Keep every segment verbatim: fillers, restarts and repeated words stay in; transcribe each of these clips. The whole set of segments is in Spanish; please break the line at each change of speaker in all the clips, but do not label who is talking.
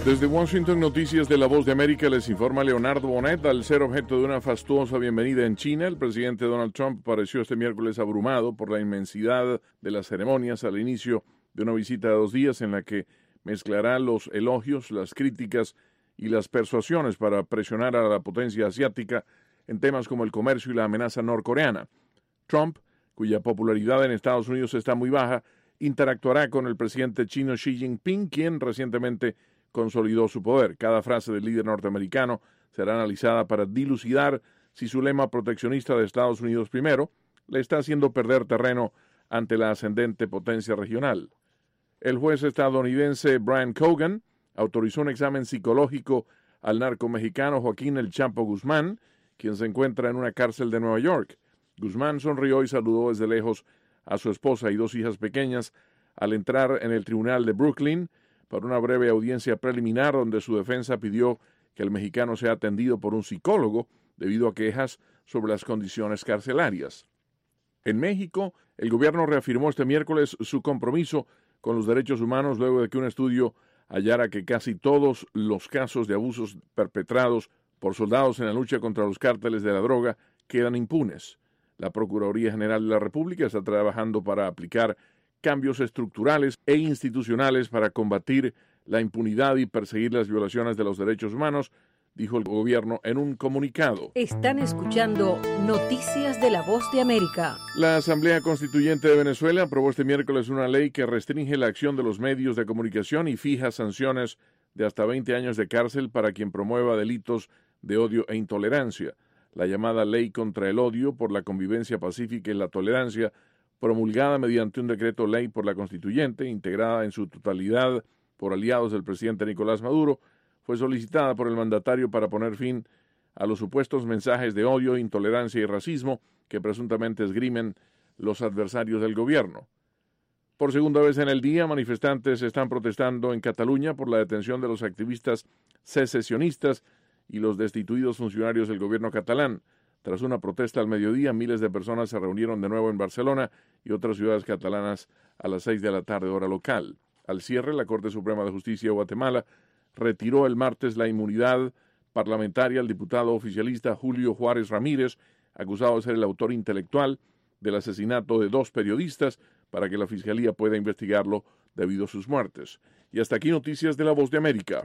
Desde Washington, Noticias de La Voz de América, les informa Leonardo Bonet. Al ser objeto de una fastuosa bienvenida en China, el presidente Donald Trump pareció este miércoles abrumado por la inmensidad de las ceremonias al inicio de una visita de dos días en la que mezclará los elogios, las críticas y las persuasiones para presionar a la potencia asiática en temas como el comercio y la amenaza norcoreana. Trump, cuya popularidad en Estados Unidos está muy baja, interactuará con el presidente chino Xi Jinping, quien recientemente consolidó su poder. Cada frase del líder norteamericano será analizada para dilucidar si su lema proteccionista de Estados Unidos primero le está haciendo perder terreno ante la ascendente potencia regional. El juez estadounidense Brian Cogan autorizó un examen psicológico al narco mexicano Joaquín El Chapo Guzmán, quien se encuentra en una cárcel de Nueva York. Guzmán sonrió y saludó desde lejos a su esposa y dos hijas pequeñas al entrar en el tribunal de Brooklyn para una breve audiencia preliminar donde su defensa pidió que el mexicano sea atendido por un psicólogo debido a quejas sobre las condiciones carcelarias. En México, el gobierno reafirmó este miércoles su compromiso con los derechos humanos luego de que un estudio hallara que casi todos los casos de abusos perpetrados por soldados en la lucha contra los cárteles de la droga quedan impunes. La Procuraduría General de la República está trabajando para aplicar cambios estructurales e institucionales para combatir la impunidad y perseguir las violaciones de los derechos humanos, dijo el gobierno en un comunicado.
Están escuchando Noticias de la Voz de América.
La Asamblea Constituyente de Venezuela aprobó este miércoles una ley que restringe la acción de los medios de comunicación y fija sanciones de hasta veinte años de cárcel para quien promueva delitos de odio e intolerancia. La llamada Ley contra el Odio por la Convivencia Pacífica y la Tolerancia, promulgada mediante un decreto ley por la Constituyente, integrada en su totalidad por aliados del presidente Nicolás Maduro, fue solicitada por el mandatario para poner fin a los supuestos mensajes de odio, intolerancia y racismo que presuntamente esgrimen los adversarios del gobierno. Por segunda vez en el día, manifestantes están protestando en Cataluña por la detención de los activistas secesionistas y los destituidos funcionarios del gobierno catalán. Tras una protesta al mediodía, miles de personas se reunieron de nuevo en Barcelona y otras ciudades catalanas a las seis de la tarde hora local. Al cierre, la Corte Suprema de Justicia de Guatemala retiró el martes la inmunidad parlamentaria al diputado oficialista Julio Juárez Ramírez, acusado de ser el autor intelectual del asesinato de dos periodistas, para que la Fiscalía pueda investigarlo debido a sus muertes. Y hasta aquí Noticias de la Voz de América.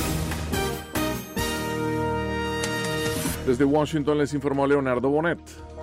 Desde Washington les informó Leonardo Bonet.